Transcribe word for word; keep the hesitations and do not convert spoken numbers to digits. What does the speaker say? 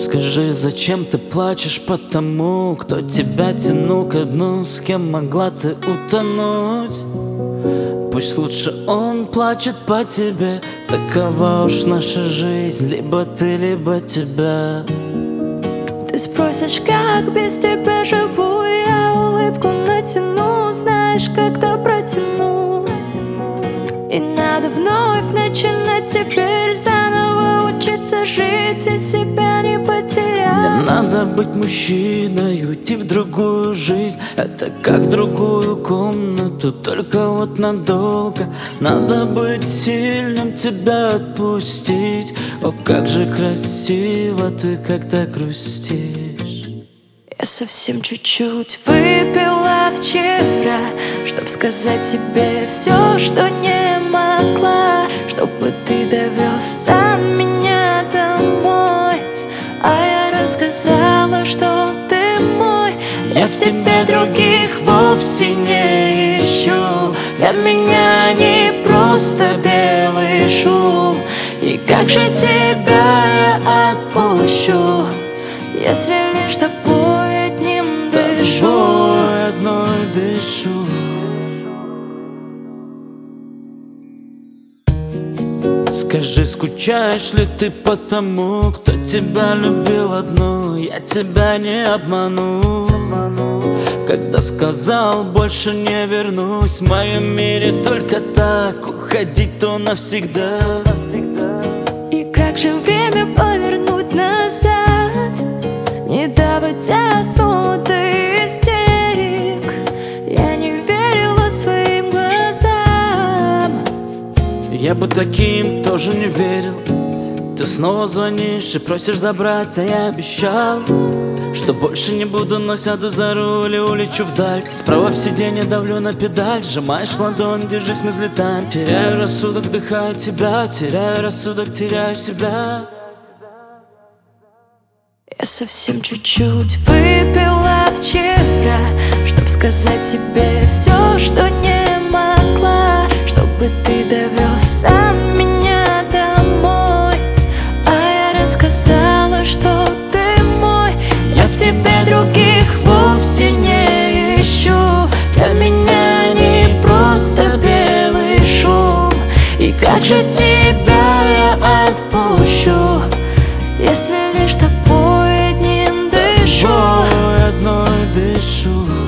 Скажи, зачем ты плачешь по тому, кто тебя тянул ко дну, с кем могла ты утонуть? Пусть лучше он плачет по тебе, такова уж наша жизнь, либо ты, либо тебя. Ты спросишь, как без тебя живу, я улыбку натяну, знаешь, когда протяну. И надо вновь начинать теперь заново учиться жить и себя не потерять. Мне надо быть мужчиной, уйти в другую жизнь. Это как в другую комнату, только вот надолго. Надо быть сильным, тебя отпустить. О, как же красиво ты, когда грустишь. Я совсем чуть-чуть выпила вчера, чтоб сказать тебе все, что не могла, чтобы ты довез сам меня домой. А я рассказала, что ты мой. Я в тебе других вовсе не ищу. Для меня не просто белый шум. И как же тебя я отпущу, если лишь тобой одним дышу, тобой одной дышу. Скажи, скучаешь ли ты по тому, кто тебя любил одну? Я тебя не обману, когда сказал, больше не вернусь. В моем мире только так, уходить то навсегда. И как же время повернуть назад, не доводя снова до истерик? Я не верила своим глазам. Я бы таким тоже не верил. Ты снова звонишь и просишь забрать, а я обещал, что больше не буду, но сяду за руль и улечу вдаль. Ты справа в сиденье, давлю на педаль, сжимаешь ладонь, держись, мы взлетаем. Теряю рассудок, вдыхаю тебя, теряю рассудок, теряю себя. Я совсем чуть-чуть выпила вчера, чтоб сказать тебе все, что не могла, чтобы ты довез сам меня домой. А я рассказала, что ты мой. Я в тебе других вовсе не ищу. Для меня не просто белый шум. И как же тебя я отпущу, если лишь тобой одним дышу, тобой одной дышу.